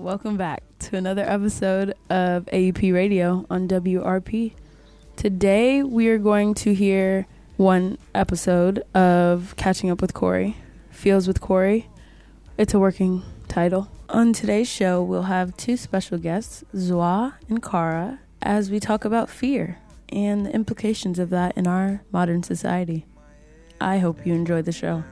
Welcome back to another episode of AUP Radio on WRP. Today we are going to hear one episode of Catching Up with Corey, Feels with Corey. It's a working title. On today's show, we'll have two special guests, Zwa and Kara, as we talk about fear and the implications of that in our modern society. I hope you enjoy the show.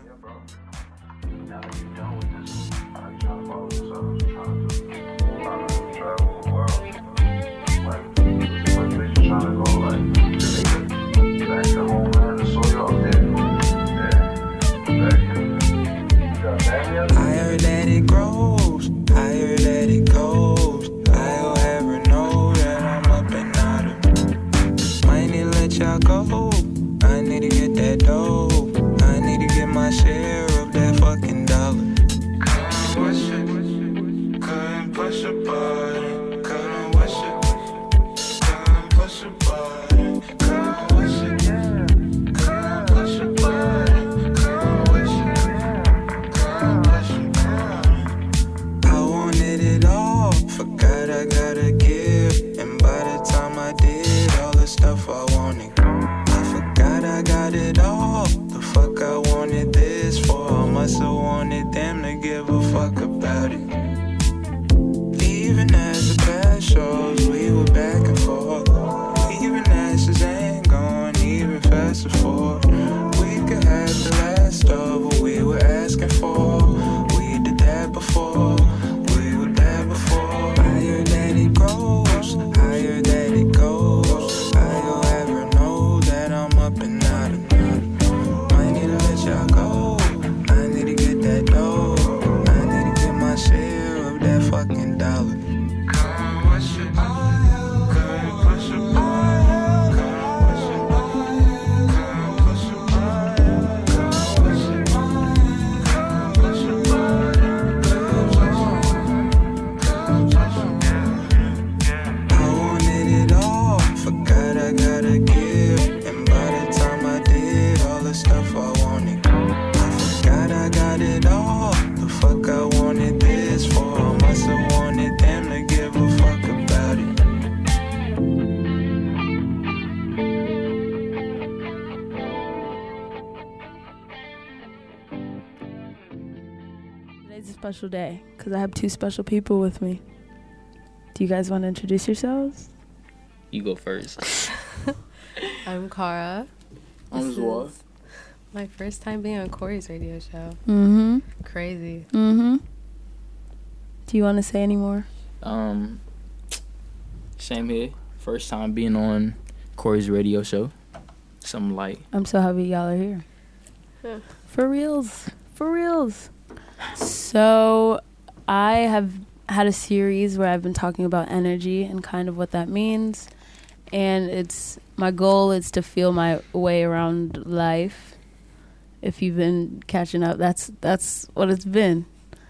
Today's a special day because I have two special people with me. Do you guys want to introduce yourselves? You go first. I'm Kara. I'm Zwa. My first time being on Corey's radio show. Mm-hmm. Crazy. Mm-hmm. Do you want to say any more? Same here. First time being on Corey's radio show. Something light. I'm so happy y'all are here. Huh. For reals. For reals. So I have had a series where I've been talking about energy and kind of what that means. And my goal is to feel my way around life. If you've been catching up, that's what it's been.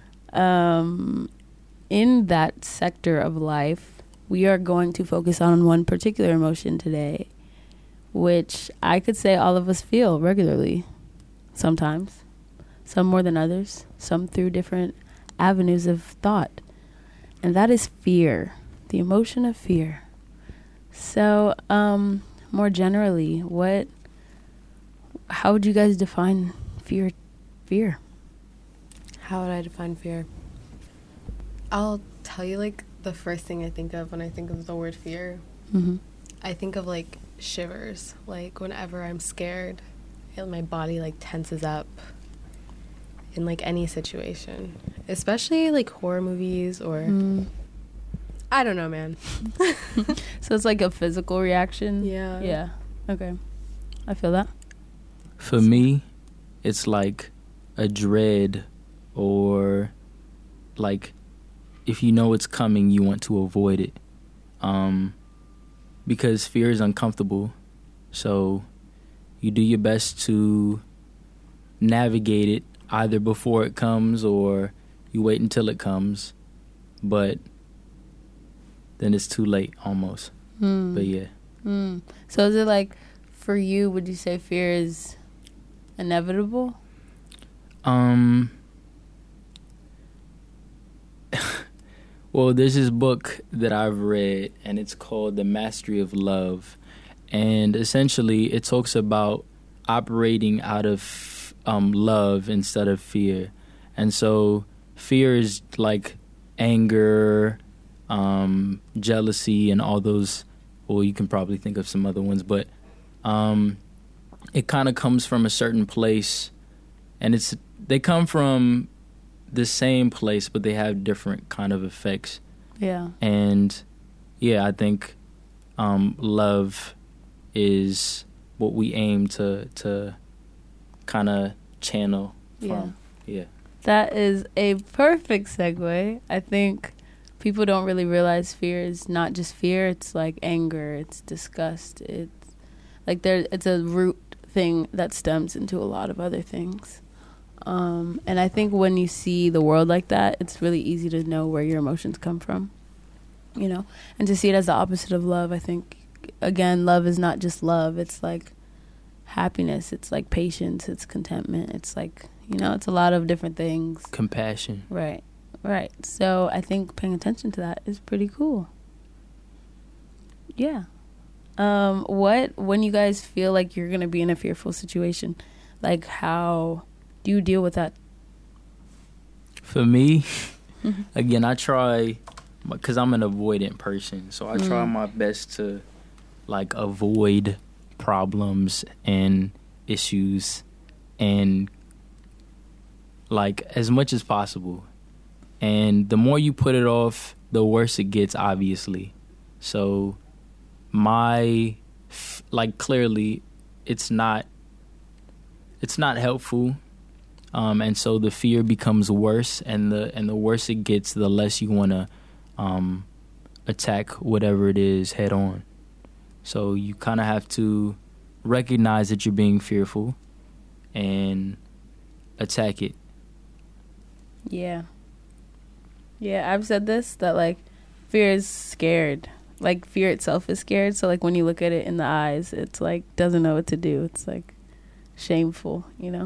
In that sector of life, we are going to focus on one particular emotion today, which I could say all of us feel regularly, sometimes. Some more than others, some through different avenues of thought. And that is fear, the emotion of fear. So, more generally, how would you guys define fear? How would I define fear? I'll tell you, the first thing I think of when I think of the word fear. Mm-hmm. I think of, shivers. Whenever I'm scared, my body, tenses up in, any situation. Especially, horror movies or... I don't know, man. So it's like a physical reaction? Yeah. Yeah. Okay. I feel that. For me, it's like a dread, or if you know it's coming, you want to avoid it. Because fear is uncomfortable. So you do your best to navigate it either before it comes or you wait until it comes. But then it's too late almost. But yeah. So is it for you, would you say fear is inevitable? Well, Well, there's this book that I've read, and it's called The Mastery of Love. And essentially, it talks about operating out of love instead of fear. And so fear is like anger, jealousy, and all those. Well, you can probably think of some other ones, but it kind of comes from a certain place, and they come from the same place, but they have different kind of effects. Yeah. And yeah, I think love is what we aim to kind of channel from. Yeah. That is a perfect segue. I think people don't really realize fear is not just fear. It's like anger. It's disgust. It's like it's a root thing that stems into a lot of other things. And I think when you see the world like that, it's really easy to know where your emotions come from, and to see it as the opposite of love. I think, again, love is not just love. It's like happiness. It's like patience. It's contentment. It's like, it's a lot of different things. Compassion. Right. So I think paying attention to that is pretty cool. Yeah. When you guys feel like you're going to be in a fearful situation, like how do you deal with that? For me, again, I try, because I'm an avoidant person, so I try my best to like avoid problems and issues and like as much as possible. And the more you put it off, the worse it gets, obviously. So clearly it's not helpful. And so the fear becomes worse, and the worse it gets, the less you want to attack whatever it is head on. So you kind of have to recognize that you're being fearful and attack it. Yeah. Yeah, I've said this, that like fear is scared. Like fear itself is scared. So like when you look at it in the eyes, it's like doesn't know what to do. It's like shameful, Yeah.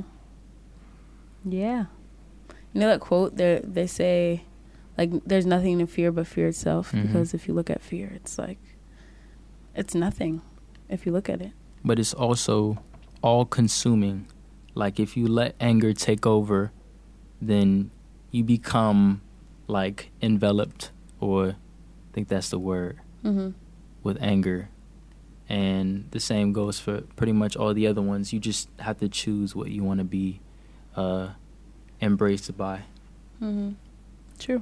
That quote, they say like there's nothing to fear but fear itself, because if you look at fear, it's like it's nothing if you look at it. But it's also all consuming. Like if you let anger take over, then you become like enveloped, or I think that's the word, with anger. And the same goes for pretty much all the other ones. You just have to choose what you want to be embraced by. True.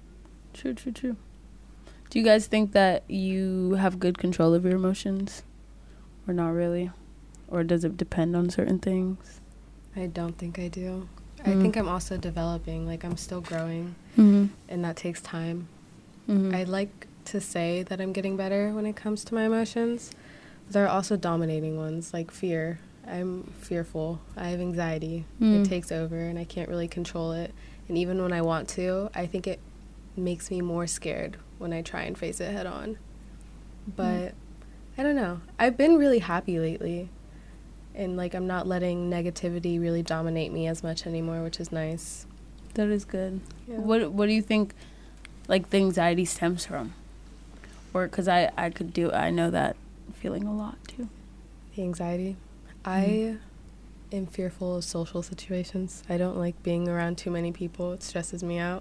Do you guys think that you have good control of your emotions, or not really? Or does it depend on certain things? I don't think I do. I think I'm also developing. Like, I'm still growing, Mm-hmm. and that takes time. Mm-hmm. I'd like to say that I'm getting better when it comes to my emotions. But there are also dominating ones, like fear. I'm fearful. I have anxiety. It takes over, and I can't really control it. And even when I want to, I think it makes me more scared when I try and face it head on. But I don't know. I've been really happy lately. And, like, I'm not letting negativity really dominate me as much anymore, which is nice. That is good. Yeah. What do you think, like, the anxiety stems from? Or, because I know that feeling a lot, too. The anxiety. I am fearful of social situations. I don't like being around too many people. It stresses me out.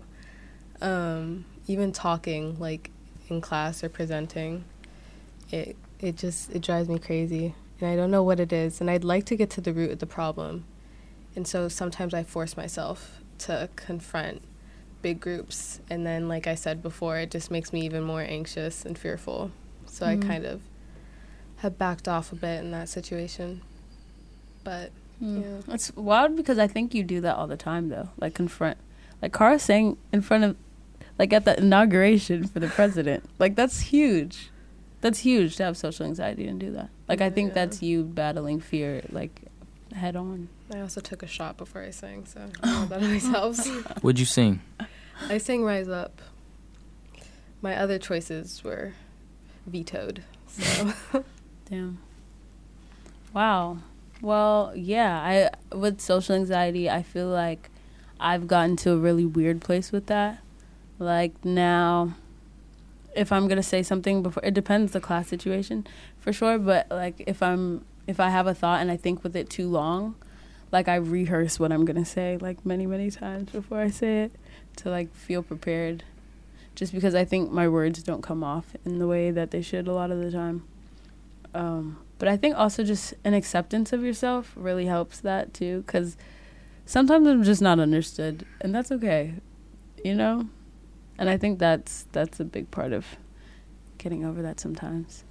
Even talking, like, in class or presenting, it drives me crazy. And I don't know what it is. And I'd like to get to the root of the problem. And so sometimes I force myself to confront big groups. And then, like I said before, it just makes me even more anxious and fearful. So I kind of have backed off a bit in that situation. But, yeah. It's wild because I think you do that all the time, though. Like, confront. Like, Cara sang in front of, like, at the inauguration for the president. Like, that's huge. That's huge to have social anxiety and do that. Like, I think that's you battling fear, like, head on. I also took a shot before I sang, so I don't know if that always helps. What'd you sing? I sang Rise Up. My other choices were vetoed, so. Damn. Wow. Well, yeah, with social anxiety, I feel like I've gotten to a really weird place with that. Like, now, if I'm gonna say something before, it depends the class situation for sure. But like if I have a thought and I think with it too long, like I rehearse what I'm gonna say like many times before I say it to like feel prepared. Just because I think my words don't come off in the way that they should a lot of the time. But I think also just an acceptance of yourself really helps that too, because sometimes I'm just not understood, and that's okay, you know? And I think that's a big part of getting over that sometimes.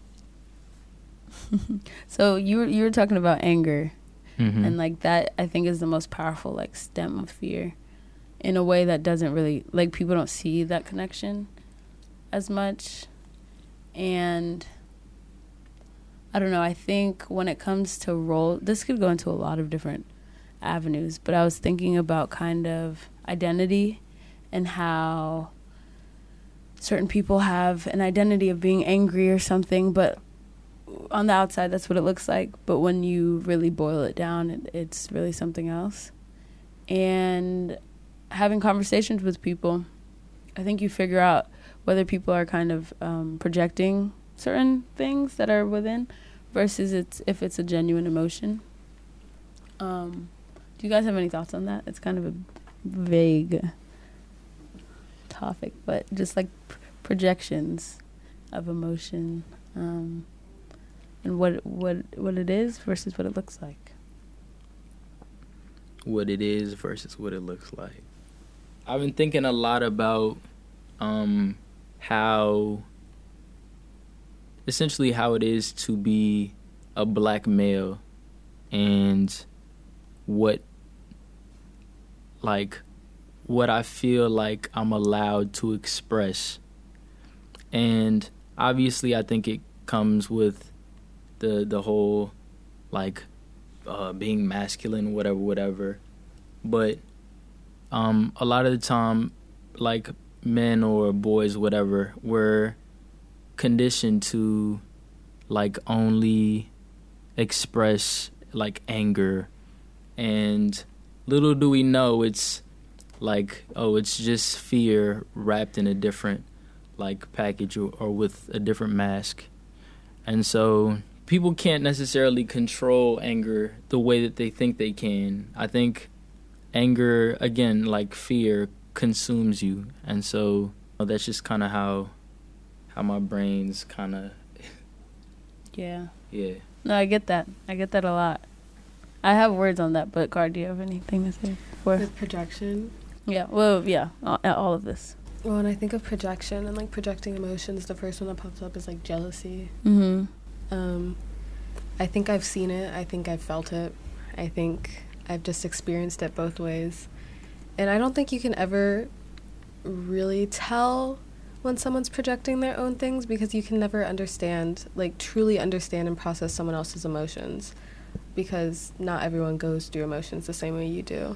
So you were talking about anger, and like that I think is the most powerful like stem of fear, in a way that doesn't really, like, people don't see that connection as much. And I don't know, I think when it comes to role, this could go into a lot of different avenues, but I was thinking about kind of identity and how certain people have an identity of being angry or something, but on the outside that's what it looks like, but when you really boil it down, it's really something else. And having conversations with people, I think you figure out whether people are kind of projecting certain things that are within versus if it's a genuine emotion. Do you guys have any thoughts on that? It's kind of a vague topic, but just like projections of emotion, and what it is versus what it looks like. What it is versus what it looks like. I've been thinking a lot about how it is to be a black male, and what I feel like I'm allowed to express. And obviously I think it comes with the whole like being masculine, whatever. But a lot of the time, like, men or boys, whatever, we're conditioned to like only express like anger, and little do we know it's like, oh, it's just fear wrapped in a different like package or with a different mask. And so people can't necessarily control anger the way that they think they can. I think anger, again, like fear, consumes you. And so that's just kind of how my brain's kind of... Yeah. Yeah. No, I get that. I get that a lot. I have words on that, but Car, do you have anything to say before? With projection? Yeah, well, yeah, all of this. Well, when I think of projection and, like, projecting emotions, the first one that pops up is, like, jealousy. Mm-hmm. I think I've seen it. I think I've felt it. I think I've just experienced it both ways. And I don't think you can ever really tell when someone's projecting their own things, because you can never understand, like, truly understand and process someone else's emotions, because not everyone goes through emotions the same way you do.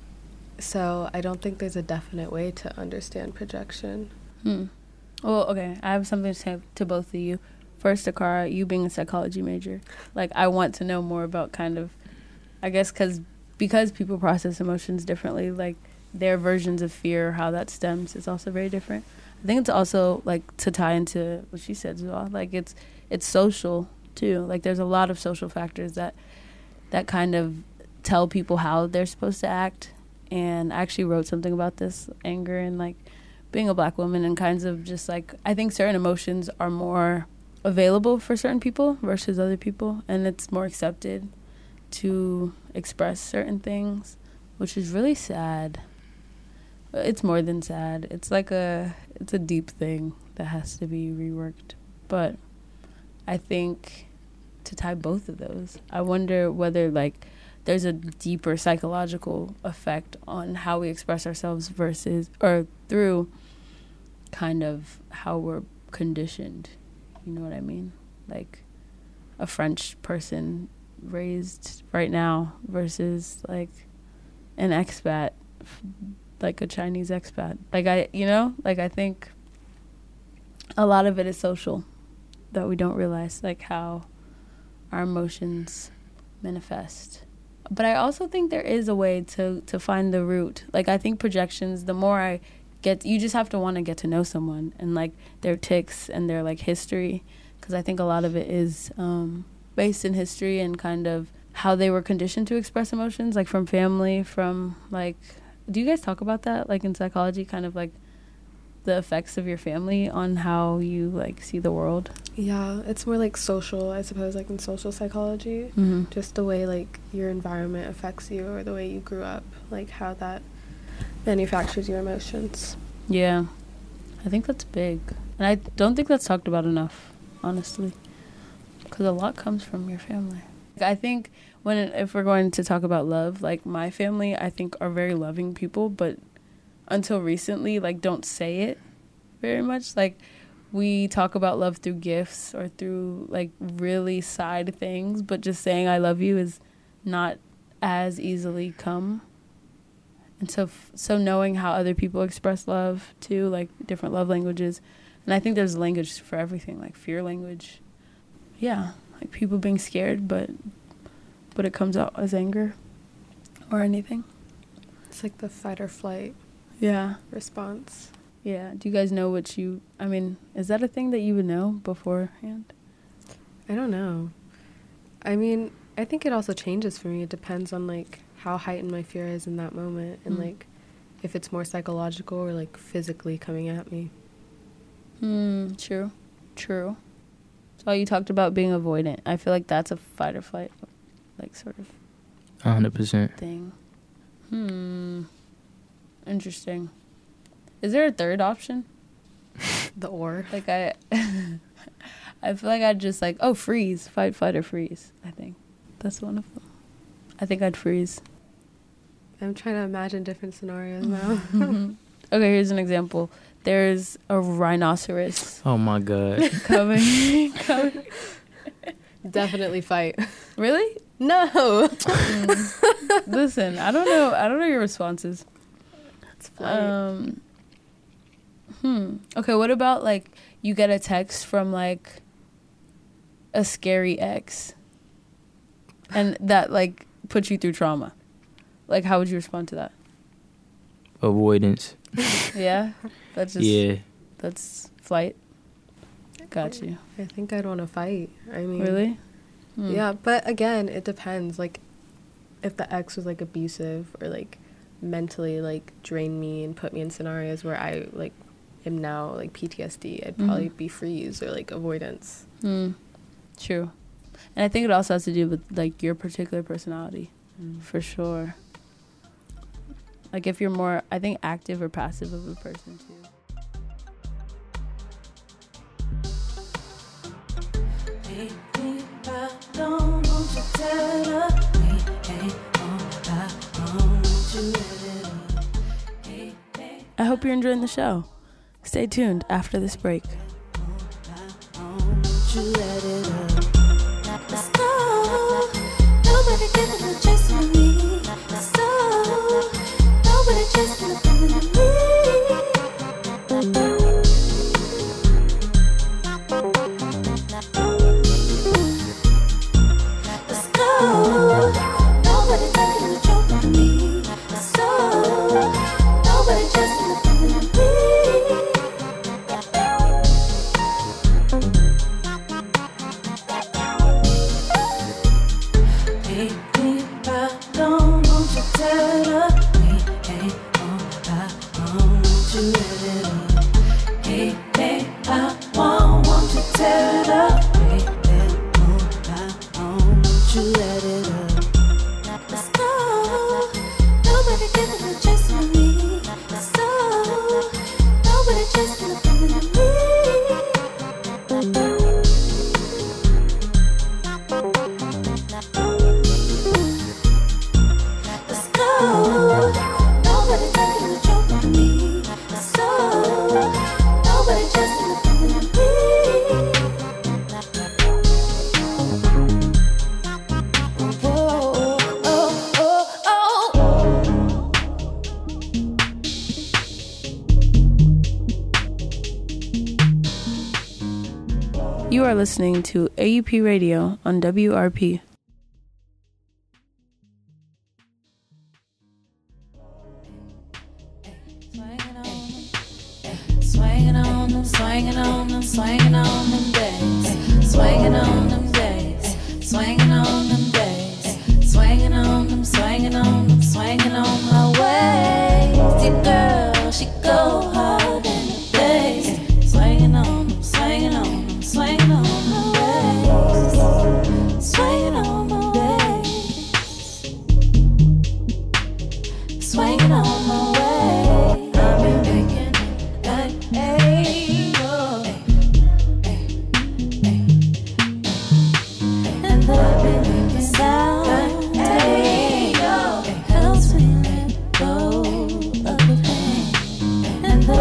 So I don't think there's a definite way to understand projection. Well, okay, I have something to say to both of you. First, Akara, you being a psychology major, like, I want to know more about kind of, I guess, because people process emotions differently, like, their versions of fear, how that stems, is also very different. I think it's also, like, to tie into what she said as well, like, it's social, too. Like, there's a lot of social factors that kind of tell people how they're supposed to act. And I actually wrote something about this, anger and, like, being a black woman, and kinds of just, like, I think certain emotions are more available for certain people versus other people, and it's more accepted to express certain things, which is really sad. It's more than sad. It's like it's a deep thing that has to be reworked. But I think to tie both of those, I wonder whether, like, there's a deeper psychological effect on how we express ourselves versus, or through kind of how we're conditioned. You know what I mean? Like a French person raised right now versus, like, an expat, like a Chinese expat. Like, I think a lot of it is social that we don't realize, like, how our emotions manifest. But I also think there is a way to find the root. Like, I think projections, the more I you just have to want to get to know someone and like their tics and their like history, because I think a lot of it is based in history and kind of how they were conditioned to express emotions, like from family, from like, do you guys talk about that like in psychology, kind of like the effects of your family on how you like see the world? Yeah, it's more like social, I suppose, like in social psychology. Mm-hmm. Just the way like your environment affects you, or the way you grew up, like how that manufactures your emotions. Yeah, I think that's big, and I don't think that's talked about enough, honestly, because a lot comes from your family. I think if we're going to talk about love, like my family, I think are very loving people, but until recently, like don't say it very much. Like we talk about love through gifts or through like really side things, but just saying I love you is not as easily come. And so knowing how other people express love too, like different love languages, and I think there's language for everything, like fear language. Yeah, like people being scared, but it comes out as anger or anything. It's like the fight or flight response. Yeah. Do you guys know is that a thing that you would know beforehand? I don't know. I mean, I think it also changes for me. It depends on like how heightened my fear is in that moment, and like if it's more psychological or like physically coming at me. True. So you talked about being avoidant. I feel like that's a fight or flight, like sort of 100% thing. Interesting. Is there a third option? The or? Like I feel like I'd just like, freeze, fight, flight, or freeze. I think that's one of them. I think I'd freeze. I'm trying to imagine different scenarios now. Okay, here's an example. There's a rhinoceros. Oh my God. coming. Definitely fight. Really? No. Listen, I don't know your responses. It's flight. Okay, what about like you get a text from like a scary ex and that like puts you through trauma? Like how would you respond to that? Avoidance. Yeah? That's flight. Got you. I think I'd want to fight. I mean, really? Yeah, but again, it depends. Like, if the ex was like abusive or like mentally like drained me and put me in scenarios where I like am now like PTSD, I'd probably be freeze or like avoidance. True. And I think it also has to do with like your particular personality, for sure. Like if you're more, I think, active or passive of a person too. I hope you're enjoying the show. Stay tuned after this break. You are listening to AUP Radio on WRP. them, swinging on them, swinging on them days, swinging on them days, swinging on them days, swinging on them, swinging on them, swinging on my ways. Deep girl, she go hard in the days, swinging on them, swinging on them, swinging on my ways, swinging on my days, swinging on my ways. I've been making it like hey, oh, and I've been making sound hey, oh, helps me let go of the pain. And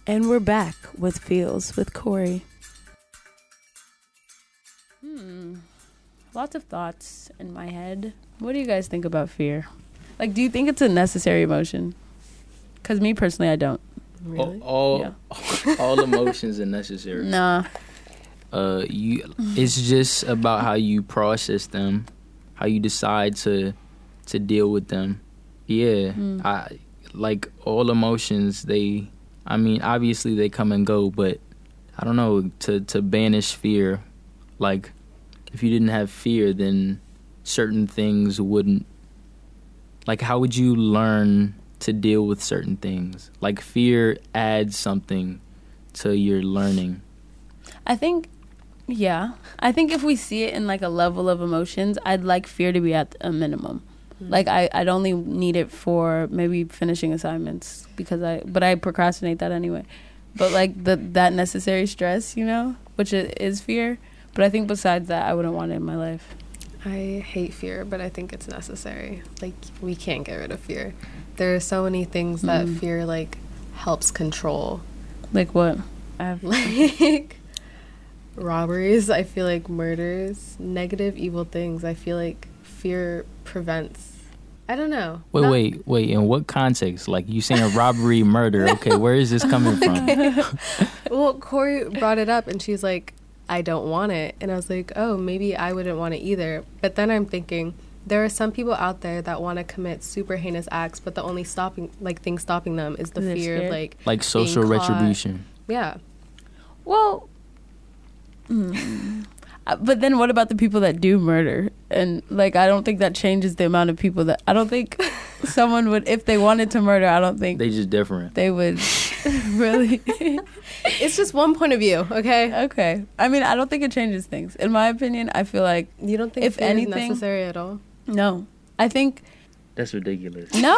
And we're back with Feels with Corey. Lots of thoughts in my head. What do you guys think about fear? Like, do you think it's a necessary emotion? Because me personally, I don't. Really? All emotions are necessary. Nah. It's just about how you process them, how you decide to deal with them. Yeah, I like all emotions. Obviously they come and go, but I don't know, to banish fear. Like, if you didn't have fear, then certain things wouldn't. Like, how would you learn to deal with certain things? Like, fear adds something to your learning. I think if we see it in like a level of emotions, I'd like fear to be at a minimum. Like, I'd only need it for maybe finishing assignments but I procrastinate that anyway. But like that necessary stress, which is fear. But I think besides that, I wouldn't want it in my life. I hate fear, but I think it's necessary. Like, we can't get rid of fear. There are so many things that fear like helps control. Like what? Like robberies, I feel like murders, negative, evil things. I feel like fear prevents. I don't know. Wait. In what context? Like, you saying robbery, murder. Okay, where is this coming from? Well, Corey brought it up and she's like, I don't want it. And I was like, oh, maybe I wouldn't want it either. But then I'm thinking, there are some people out there that want to commit super heinous acts, but the only thing stopping them is the fear of like social retribution. Yeah. Well, but then what about the people that do murder? And like, I don't think that changes the amount of people I don't think someone would, if they wanted to murder, I don't think they just different. They would really. It's just one point of view, okay? Okay. I mean, I don't think it changes things. In my opinion, I feel like you don't think if anything is necessary at all. No, I think that's ridiculous. No.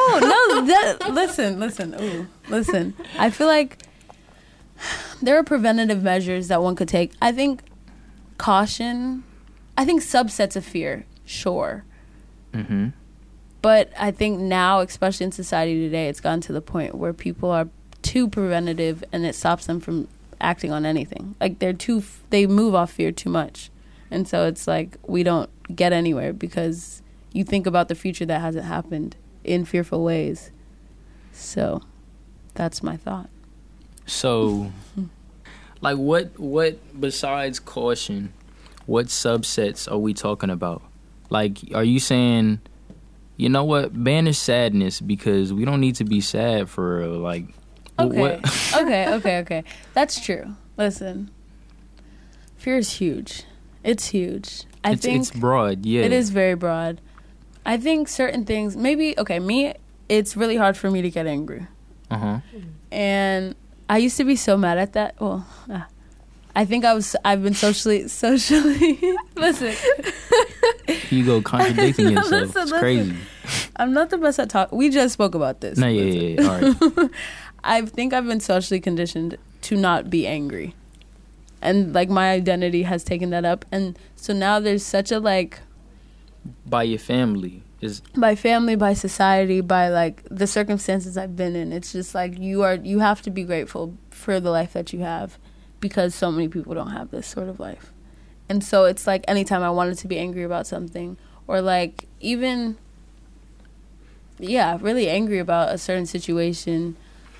Listen. I feel like there are preventative measures that one could take. I think caution. I think subsets of fear. Sure. Mm-hmm. But I think now, especially in society today, it's gotten to the point where people are too preventative, and it stops them from acting on anything. Like, they move off fear too much, and so it's like we don't get anywhere because you think about the future that hasn't happened in fearful ways. So that's my thought. So, like, what besides caution, what subsets are we talking about? Like, are you saying, you know what, banish sadness because we don't need to be sad for real? Like, okay. what? Okay. That's true. Listen, fear is huge. It's huge. I think it's broad, yeah. It is very broad. I think certain things, maybe, me, it's really hard for me to get angry. Uh-huh. And I used to be so mad at that. Well, I think I've been socially, listen. You go contradicting yourself. It's crazy. I'm not the best at talk. We just spoke about this. No, yeah. All right. I think I've been socially conditioned to not be angry. And, like, my identity has taken that up. And so now there's such a, like... By your family. By family, by society, by, like, the circumstances I've been in. It's just, like, you have to be grateful for the life that you have because so many people don't have this sort of life. And so it's, like, anytime I wanted to be angry about something or, like, even... Yeah, really angry about a certain situation...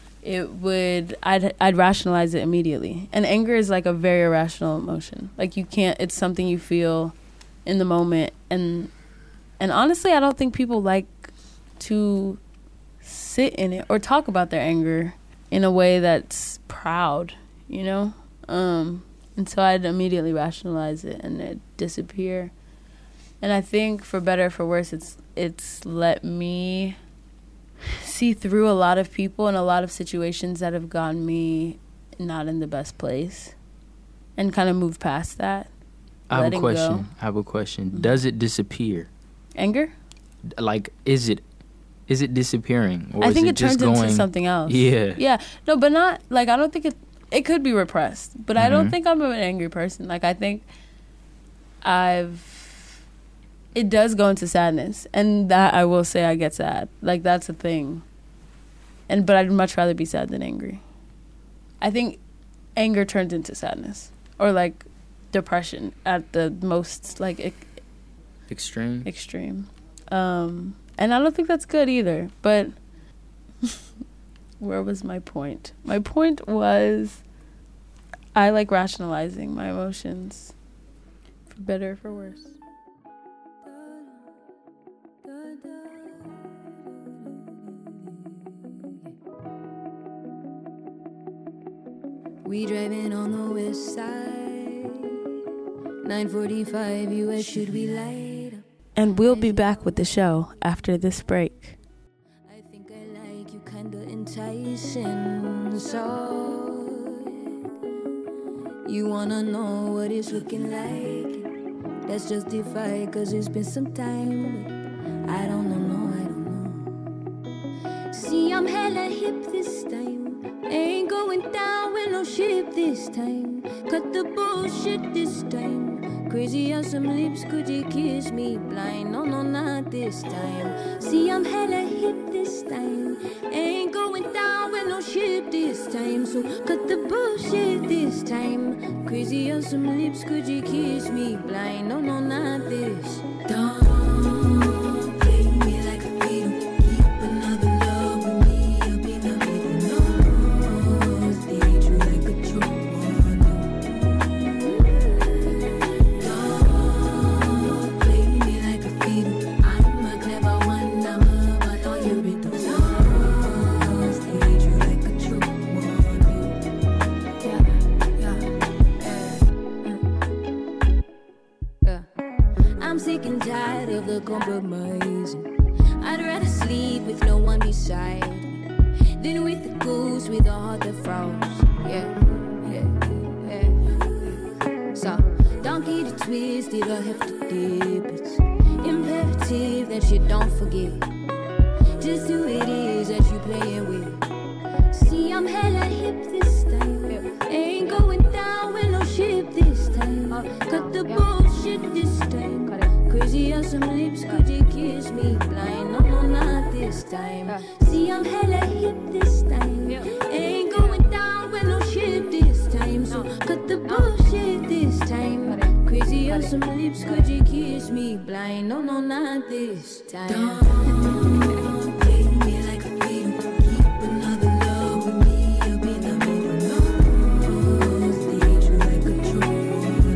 I'd rationalize it immediately. And anger is like a very irrational emotion. Like, it's something you feel in the moment. And honestly, I don't think people like to sit in it or talk about their anger in a way that's proud, And so I'd immediately rationalize it and it'd disappear. And I think for better or for worse, it's let me see through a lot of people and a lot of situations that have gotten me not in the best place and kind of move past that. I have a question. Mm-hmm. Does it disappear? Anger? Like, is it disappearing? Or I think it just turns going into something else. Yeah. Yeah. No, but not, like, I don't think it could be repressed, but I don't think I'm an angry person. Like, I think it does go into sadness, and that I will say I get sad. Like, that's a thing. But I'd much rather be sad than angry. I think anger turns into sadness or like depression at the most like Extreme. And I don't think that's good either. But where was my point? My point was I like rationalizing my emotions, for better or for worse. We driving on the west side, 9:45 US, should we light up? And we'll be back with the show after this break. I think I like you kinda enticing, so you wanna know what it's looking like? Let's justify, cause it's been some time, but I don't know. See, I'm hella hip this time, ain't going down with no ship this time. Cut the bullshit this time. Crazy as some lips, could you kiss me blind? No, not this time. See, I'm hella hip this time, ain't going down with no ship this time. So cut the bullshit this time. Crazy as some lips, could you kiss me blind? No, not this. Don't play me like a fiddle. Keep another love with me up in the middle. No, stay true like a true one. Don't play me like a fiddle. I'm a clever one, I'm a but all your riddle. No, stay true like a true one. I'm sick and tired of the compromising. I'd rather sleep with no one beside me than with the ghost with a heart that frowns. So, don't get it twisted or have to dip. It's imperative that you don't forget just who it is that you playing with. See, I'm hella hip this time, ain't going down with no ship this time. Cut the bullshit this time. Crazy as some lips, could you kiss me blind? No, not this time. See, I'm hella hip this time, ain't going down with no ship this time. So cut the bullshit this time. Crazy as some lips, could you kiss me blind? No, not this time. Don't play me like a fiddle. Keep another love with me up in the middle. No, stay true like a true one.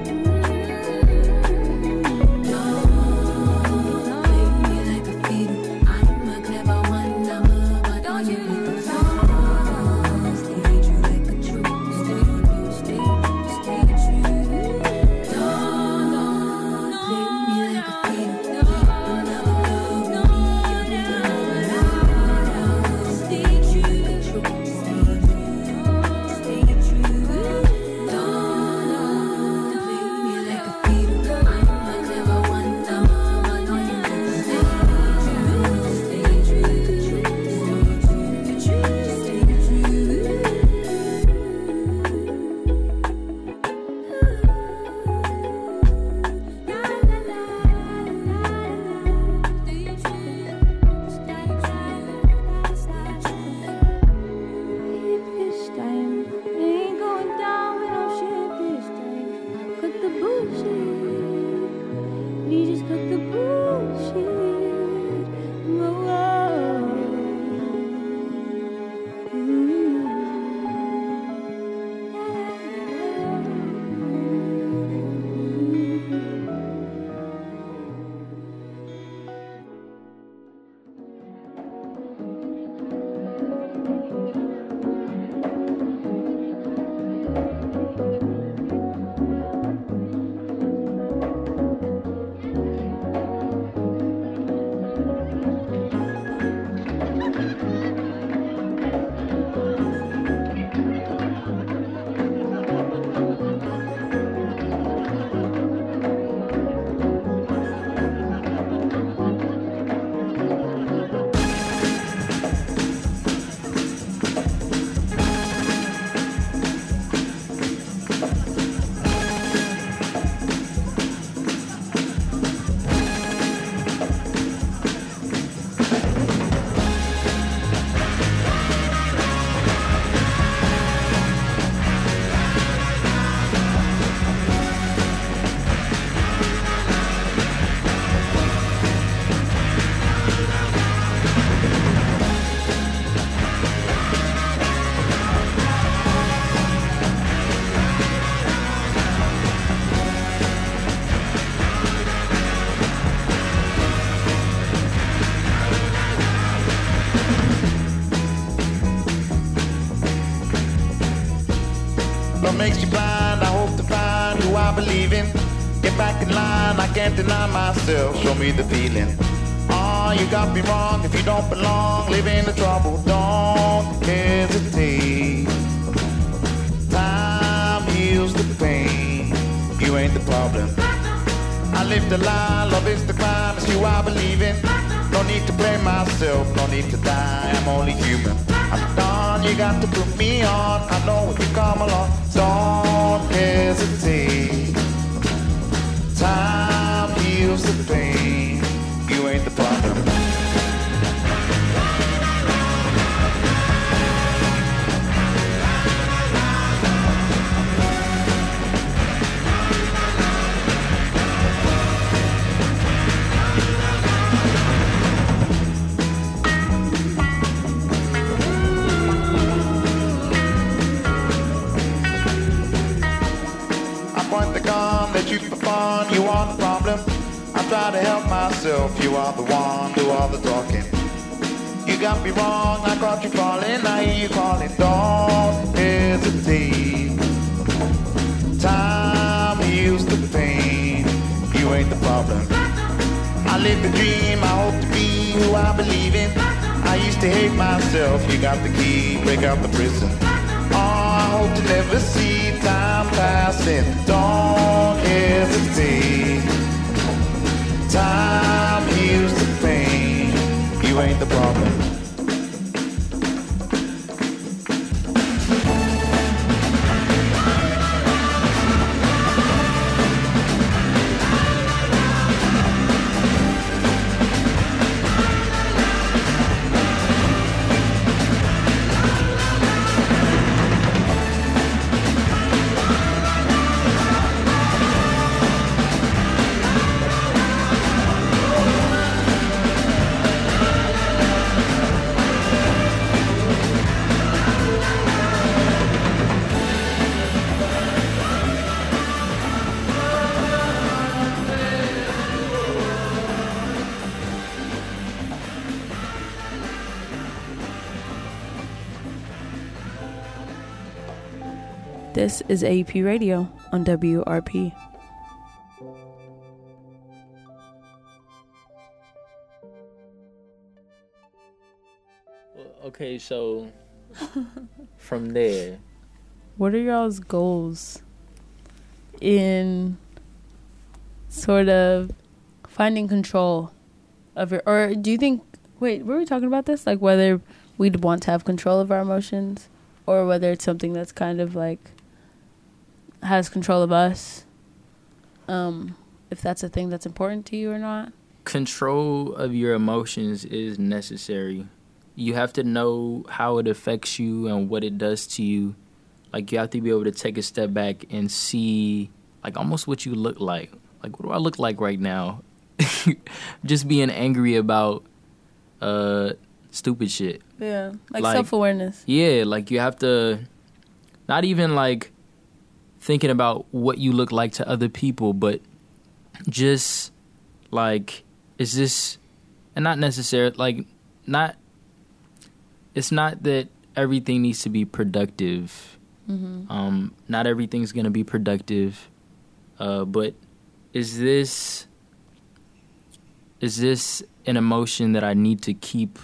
Don't play me like a fiddle. I'm a clever one, I'm a but don't you know? Stay true like a true. Stay true. Don't play me like a fiddle. Keep another love with me up in makes you blind. I hope to find who I believe in. Get back in line, I can't deny myself. Show me the feeling. Oh, you got me wrong. If you don't belong, live in the trouble. Don't hesitate. Time heals the pain. You ain't the problem. I live the lie, love is the crime. It's you I believe in. No need to blame myself, no need to die. I'm only human. I'm done, you got to put me on. I know when you come along. Don't hesitate. Time heals the pain. You ain't the problem. That you for fun, you are the problem. I try to help myself, you are the one, do all the talking. You got me wrong, I caught you falling, I hear you calling. Don't hesitate. Time heals the pain. You ain't the problem. I live the dream, I hope to be who I believe in. I used to hate myself, you got the key, break out the prison. Oh, I hope to never see time passing. Don't hesitate. Time heals the pain. You ain't the problem. This is AEP Radio on WRP. Okay, so from there, What are y'all's goals in sort of finding control of your, or do you think, wait, were we talking about this? Like whether we'd want to have control of our emotions or whether it's something that's kind of like has control of us, if that's a thing that's important to you or not? control of your emotions is necessary. You have to know how it affects you and what it does to you. Like, you have to be able to take a step back and see, like, almost what you look like. Like, what do I look like right now? Just being angry about stupid shit. Yeah, like self-awareness. Yeah, like, you have to, not even, like, thinking about what you look like to other people, but just, like, is this, and not necessarily, like, not, it's not that everything needs to be productive. Mm-hmm. Not everything's going to be productive, but is this an emotion that I need to keep,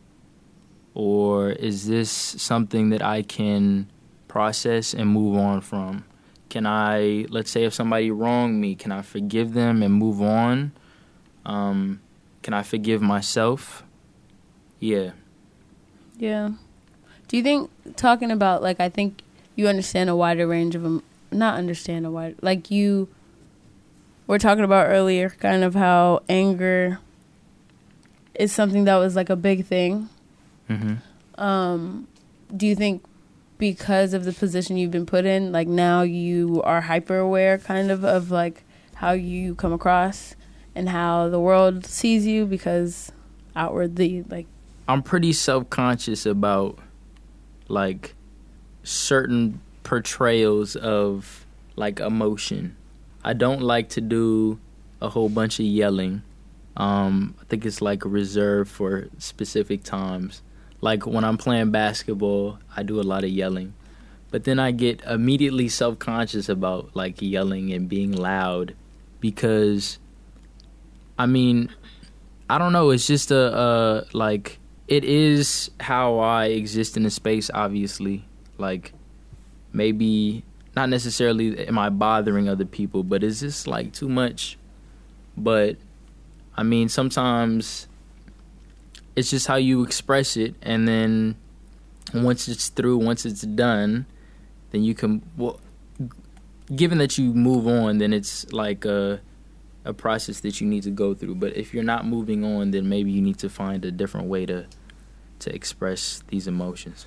or is this something that I can process and move on from? Can I, let's say if somebody wronged me, can I forgive them and move on? Can I forgive myself? Yeah. Yeah. Do you think, talking about, like, I think you understand a wider range of them, not understand a wider, like you were talking about earlier, kind of how anger is something that was like a big thing. Mm-hmm. Do you think because of the position you've been put in, like now you are hyper aware kind of like how you come across and how the world sees you, because outwardly, like, I'm pretty self-conscious about, like, certain portrayals of, like, emotion. I don't like to do a whole bunch of yelling. I think it's, like, reserved for specific times. Like, when I'm playing basketball, I do a lot of yelling. But then I get immediately self-conscious about like yelling and being loud because, I mean, I don't know. It's just like, it is how I exist in a space, obviously. Like, maybe not necessarily am I bothering other people, but is this like too much? But I mean, sometimes it's just how you express it, and then once it's through, once it's done, then you can, well, given that you move on, then it's like a process that you need to go through. But if you're not moving on, then maybe you need to find a different way to express these emotions.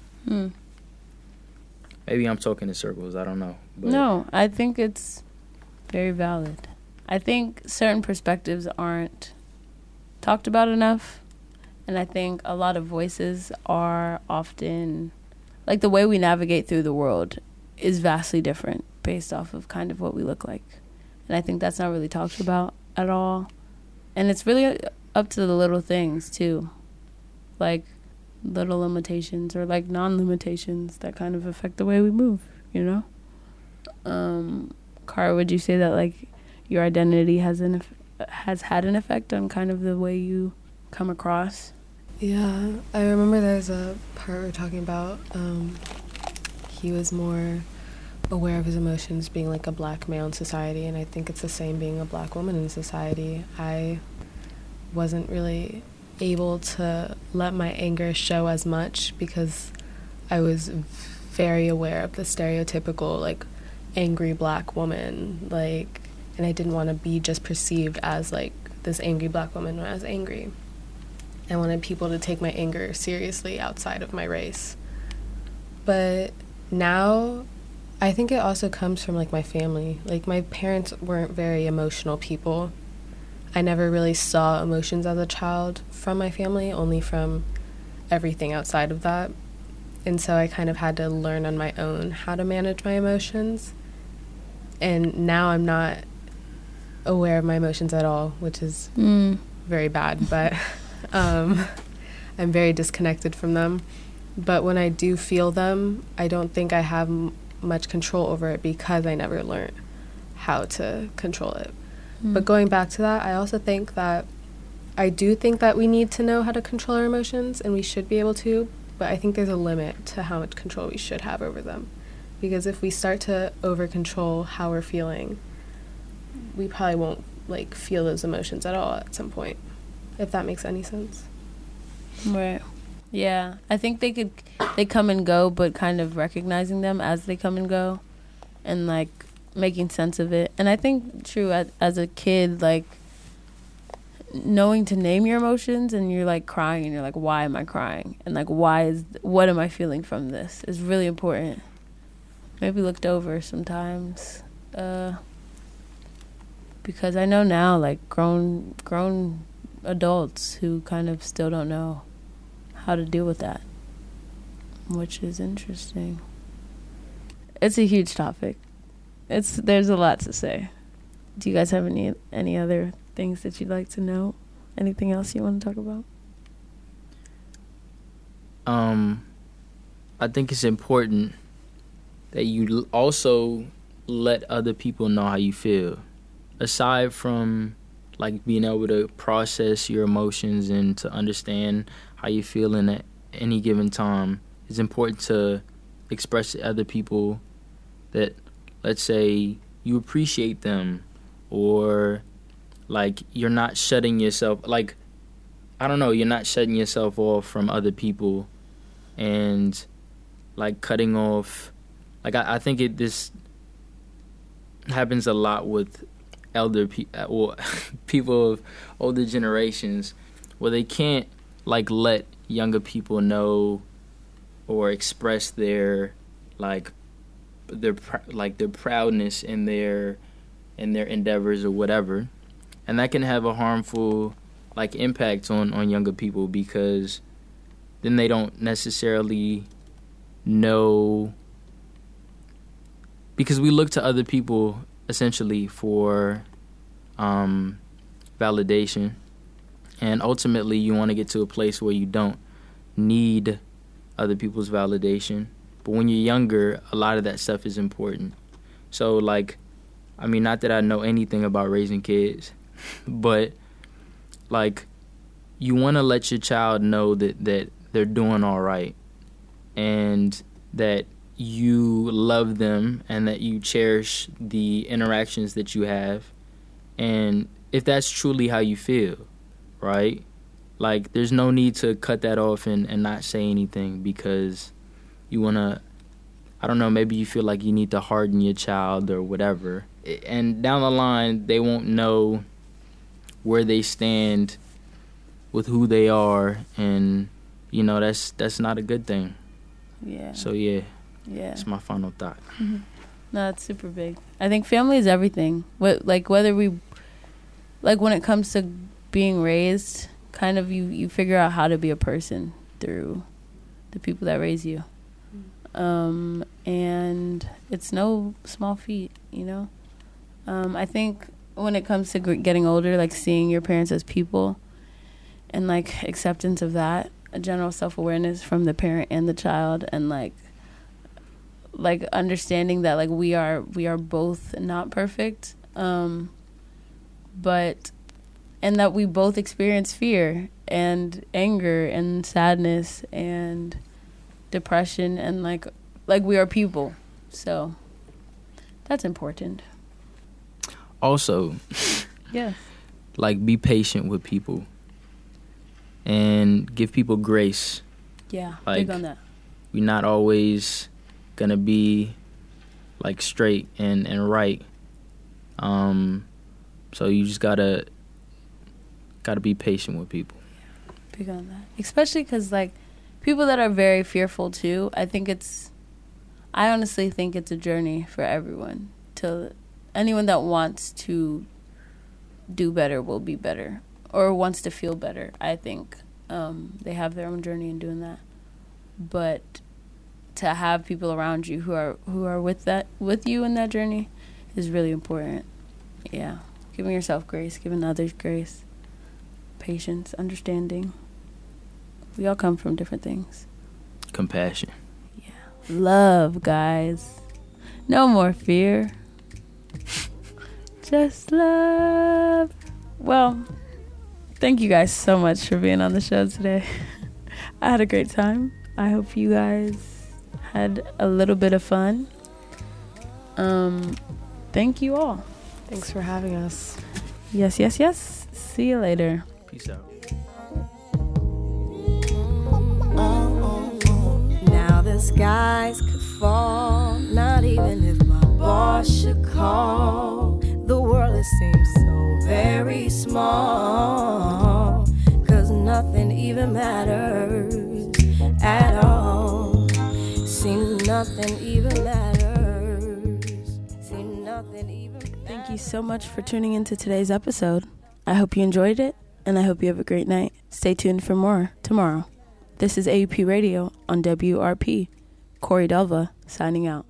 Maybe I'm talking in circles, I don't know. But No, I think it's very valid. I think certain perspectives aren't talked about enough, and I think a lot of voices are often, like, the way we navigate through the world is vastly different based off of kind of what we look like. And I think that's not really talked about at all. And it's really up to the little things, too. Like, little limitations or, like, non-limitations that kind of affect the way we move, you know? Cara, would you say that, like, your identity has had an effect on kind of the way you come across? Yeah, I remember there's a part we were talking about, he was more aware of his emotions being like a black male in society, and I think it's the same being a black woman in society. I wasn't really able to let my anger show as much because I was very aware of the stereotypical, like, angry black woman, like, and I didn't want to be just perceived as, like, this angry black woman when I was angry. I wanted people to take my anger seriously outside of my race. But now, I think it also comes from, like, my family. Like, my parents weren't very emotional people. I never really saw emotions as a child from my family, only from everything outside of that. And so I kind of had to learn on my own how to manage my emotions. And now I'm not aware of my emotions at all, which is very bad, but I'm very disconnected from them. But when I do feel them, I don't think I have much control over it because I never learned how to control it. But going back to that, I also think that I do think that we need to know how to control our emotions, and we should be able to, but I think there's a limit to how much control we should have over them. Because if we start to over-control how we're feeling, we probably won't, like, feel those emotions at all at some point, if that makes any sense. Right. Yeah. I think they come and go, but kind of recognizing them as they come and go and, like, making sense of it. And I think, true, as a kid, like, knowing to name your emotions, and you're, like, crying, and you're like, why am I crying? And, like, what am I feeling from this is really important. Maybe looked over sometimes. Because I know now, like, grown adults who kind of still don't know how to deal with that, which is interesting. It's a huge topic. There's a lot to say. Do you guys have any other things that you'd like to know? Anything else you want to talk about? I think it's important that you also let other people know how you feel. Aside from, like, being able to process your emotions and to understand how you feel in at any given time, it's important to express to other people that, let's say, you appreciate them, or, like, you're not shutting yourself, like, I don't know, you're not shutting yourself off from other people and, like, cutting off. Like, I think this happens a lot with elder people, or people of older generations, where they can't, like, let younger people know or express their proudness in their endeavors or whatever, and that can have a harmful, like, impact on younger people, because then they don't necessarily know, because we look to other people essentially for validation, and ultimately you want to get to a place where you don't need other people's validation, But when you're younger, a lot of that stuff is important. So, like, I mean, not that I know anything about raising kids, but, like, you want to let your child know that they're doing all right and that you love them and that you cherish the interactions that you have. And if that's truly how you feel, right? Like, there's no need to cut that off and not say anything because you want to, I don't know, maybe you feel like you need to harden your child or whatever. And down the line, they won't know where they stand with who they are, and, you know, that's not a good thing. Yeah. So, yeah, that's my final thought. Mm-hmm. No, it's super big. I think family is everything. Whether we, like, when it comes to being raised, kind of you figure out how to be a person through the people that raise you. And it's no small feat, you know. I think when it comes to getting older, like, seeing your parents as people and, like, acceptance of that, a general self-awareness from the parent and the child, and like understanding that, like, we are both not perfect, but and that we both experience fear and anger and sadness and depression, and like we are people. So that's important. Also, yes, like, be patient with people and give people grace. Yeah, like, big on that. We're not always gonna be, like, straight and right. So you just gotta be patient with people. Big on that. Especially because, like, people that are very fearful too, I honestly think it's a journey for everyone. Anyone that wants to do better will be better, or wants to feel better. I think they have their own journey in doing that. But to have people around you who are with you in that journey is really important. Yeah, giving yourself grace, giving others grace, patience, understanding. We all come from different things. Compassion. Yeah, love, guys. No more fear. Just love. Well, thank you guys so much for being on the show today. I had a great time. I hope you guys had a little bit of fun. Thank you all. Thanks for having us. Yes. See you later. Peace out. Now the skies could fall, not even if my boss should call. The world, it seems so very small, 'cause nothing even matters at all. Seems nothing even matters. Seems nothing even matters. Thank you so much for tuning into today's episode. I hope you enjoyed it, and I hope you have a great night. Stay tuned for more tomorrow. This is AUP Radio on WRP. Corey Delva signing out.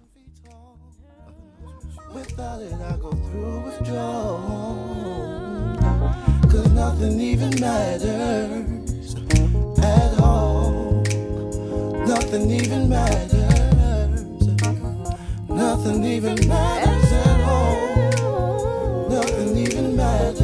Without it, I go through withdrawal, 'cause nothing even matters at all. Nothing even matters. Nothing even matters at all. Nothing even matters.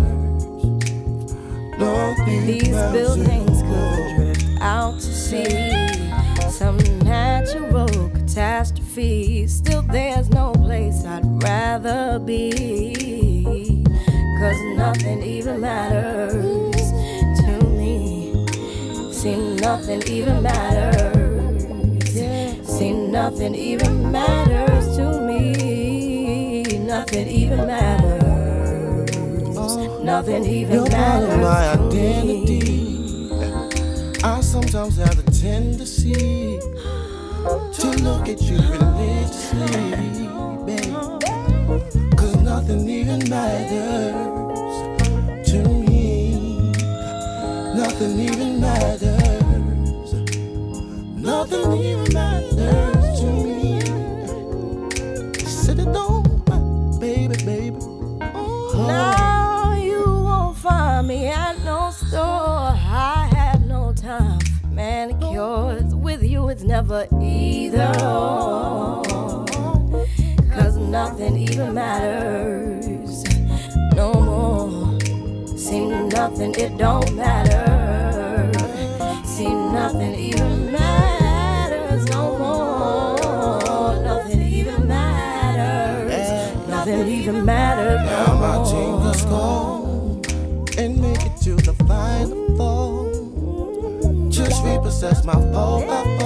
Nothing These matters. buildings could drift out to sea, some natural catastrophe. Still, there's no place I'd rather be, 'cause nothing even matters to me. Seem nothing even matters. Seem nothing even matters to me. Nothing even matters. Nothing even You're part of my matters to identity. me. I sometimes have the tendency to look at you religiously, babe, 'cause nothing even matters to me. Nothing even matters. Nothing even matters to me. Said it don't matter, baby. Oh. Now you won't find me at no store. I have no time for manicures with you it's never either or. 'Cause nothing even matters no more. See, nothing, it don't matter. See, nothing even matters no more. Nothing even matters. Nothing even matters no Now more. my team is gone and make it to the final four. Just repossess my whole life.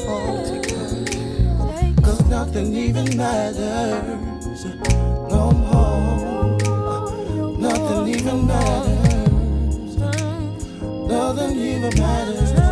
'Cause nothing even matters no more. Nothing even matters. Nothing even matters.